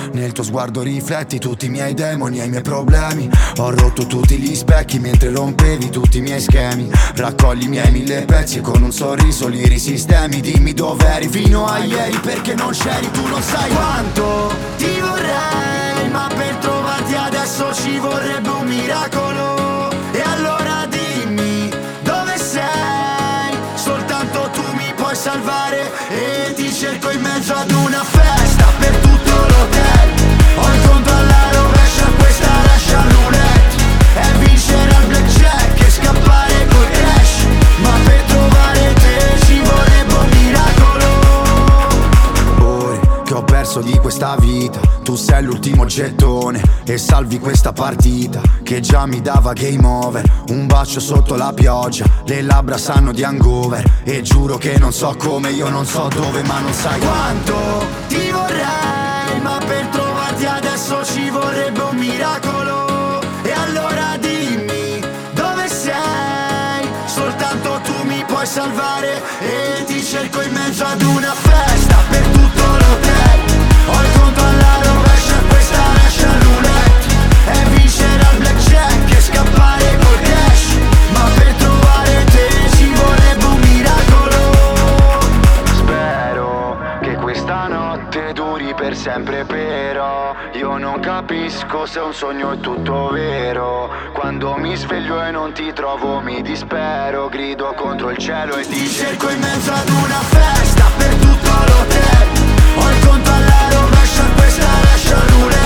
Nel tuo sguardo rifletti tutti i miei demoni e i miei problemi. Ho rotto tutti gli specchi mentre rompevi tutti i miei schemi. Raccogli i miei 1000 pezzi e con un sorriso li risistemi. Dimmi dov'eri fino a ieri, perché non c'eri, tu non sai quanto ti vorrei, ma per trovarti adesso ci vorrebbe un miracolo. E allora dimmi dove sei, soltanto tu mi puoi salvare. E ti cerco in mezzo ad una festa per tutto l'hotel. Ho il conto alla rovescia, questa Russian roulette. E vincere al blackjack e scappare col cash. Ma per trovare te ci vorrebbe un miracolo. Ora che ho perso di questa vita, tu sei l'ultimo gettone e salvi questa partita che già mi dava game over. Un bacio sotto la pioggia, le labbra sanno di hangover. E giuro che non so come, io non so dove, ma non sai quanto ti vorrei, ma per trovarti adesso ci vorrebbe un miracolo. E allora dimmi dove sei, soltanto tu mi puoi salvare. E ti cerco in mezzo ad una festa per tutto l'hotel. Ho il conto alla rovescia, questa Russian roulette. E vincere al blackjack e scappare col cash. Ma per trovare te ci vorrebbe un miracolo. Spero che questa notte duri per sempre, però io non capisco se un sogno è tutto vero. Quando mi sveglio e non ti trovo mi dispero. Grido contro il cielo e ti cerco in mezzo ad una festa per tutto l'hotel. Ho il conto alla rovescia, questa Russian roulette.